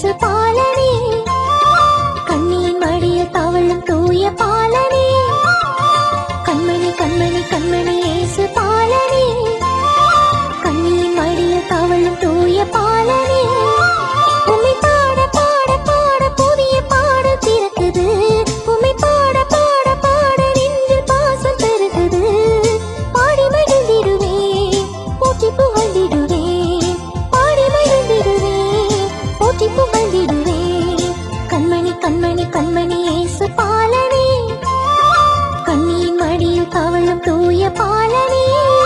இயேசு பாலனே, கண்ணியின் மடியில் தவழும் தூய பாலனே, கண்மணி கண்மணி கண்மணி இயேசு பாலனே, கண்ணியின் மடியில் தவழும் தூய பாலனே. உம்மை பாட பாட பாட புதிய பாடல் பிறக்குது, உம்மை பாட பாட பாட நெஞ்சில் பாசம் பெருகுது. பாடி மகிழ்ந்திடுவேன், போற்றி புகழ்ந்திடுவேன், பாடி மகிழ்ந்திடுவேன், போற்றி புகழ்ந்திடுவேன். கண்மணி கண்மணி கண்மணி இயேசு பாலனே, கண்ணியின் மடியில் தவழும் தூய பாலனே.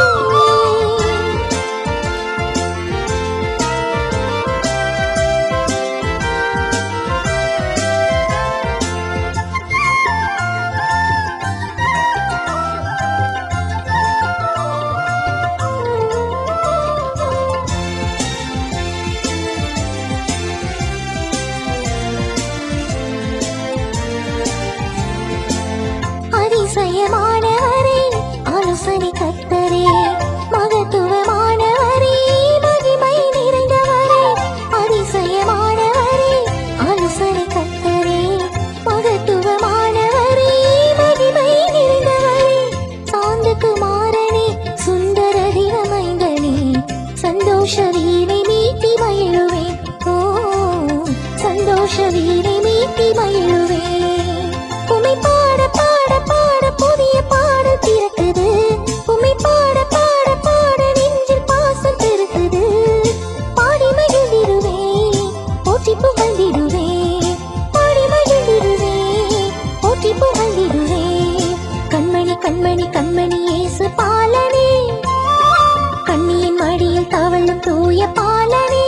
அதிசயமானவரே, ஆலோசனை கர்த்தரே, மகத்துவமானவரே, மகிமை நிறைந்தவரே. அதிசயமானவரே, ஆலோசனை கர்த்தரே, மகத்துவமானவரே, மகிமை நிறைந்தவரே. சாந்த குமாரனே, சுந்தர தினமைந்தனே, சந்தோஷ வீரை மீட்டி மகிழுவேன். ஓ, சந்தோஷ வீரை மீட்டி மகிழுவேன். உம்மை பாட பாட பாட புதிய பாடல் பிறக்குது, உம்மை பாட பாட பாட நெஞ்சில் பாசம் பெருகுது. பாடி மகிழ்ந்திடுவேன், போற்றி புகழ்ந்திடுவேன், பாடி மகிழ்ந்திடுவேன், போற்றி புகழ்ந்திடுவேன். கண்மணி கண்மணி கண்மணி இயேசு பாலனே, கண்ணியின் மடியில் தவழும் தூய பாலனே.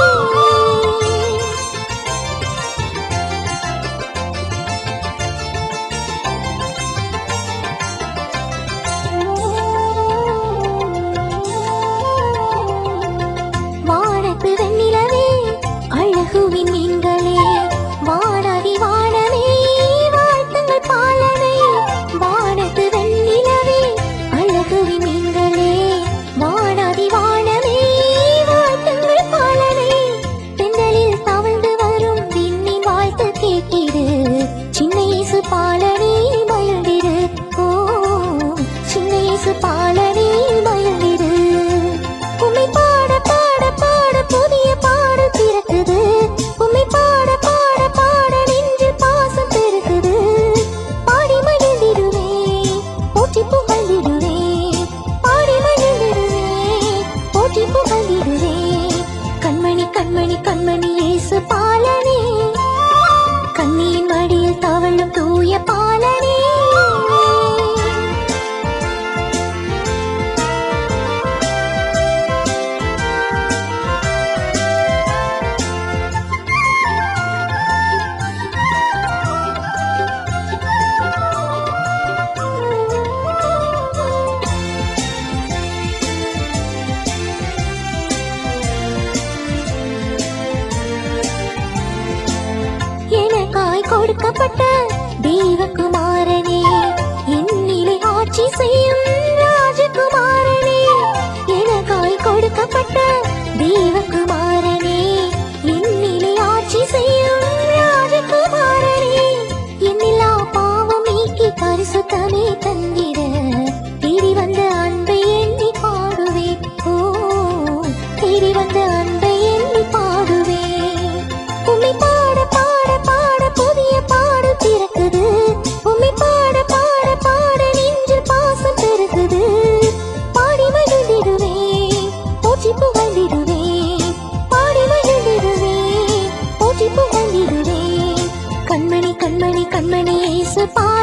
வானத்து வெண்ணிலவே, அழகுவின் மீன்களே, வானதி வானமே, வாழ்த்துங்கள் பாலனை. வானத்து வெண்ணிலவே, அழகுவின் மீன்களே, வானதி வானமே, வாழ்த்துங்கள் பாலனை. பெண்களில் தவழ்ந்து வரும் விண்ணின் வாழ்த்து கேட்டிடு, சின்ன இயேசு பாலனே மகிழ்ந்திடு. ஓ, சின்ன இயேசு பாலனே மகிழ்ந்திடு. உம்மை பாட பாட பாட புதிய பாடல் பிறக்குது, உம்மை பாட பாட பாட நெஞ்சில் பாசம் பெருகுது. பாடி மகிழ்ந்திடுவேன், போற்றி புகழ்ந்திடுவேன், பாடி மகிழ்ந்திடுவேன், போற்றி புகழ்ந்திடுவேன். கண்மணி கண்மணி கண்மணி இயேசு பாலனே, கண்ணியின் மடியில் தவழும் தூய பாலனே. எனக்காய் கொடுக்கப்பட்ட தெய்வகுமாரனே, என்னிலே ஆட்சி செய்யும் ராஜகுமாரனே. எனக்காய் கொடுக்கப்பட்ட தெய்வகுமாரனே, என்னிலே ஆட்சி செய்யும் ராஜகுமாரனே. என்னில்லா பாவம் நீக்கி பரிசுத்தமே தந்திட, தேடி வந்த அன்பை எண்ணி பாடுவேன். ஓ, தேடி வந்த அன்பை எண்ணி பாடுவேன். உம்மை பாட பாட பாட புதிய பாடல் பிறக்குது, உம்மை பாட பாட பாட நெஞ்சில் பாசம் பெருகுது. பாடி மகிழ்ந்திடுவேன், போற்றி புகழ்ந்திடுவேன், பாடி மகிழ்ந்திடுவேன், போற்றி புகழ்ந்திடுவேன். கண்மணி கண்மணி கண்மணி இயேசு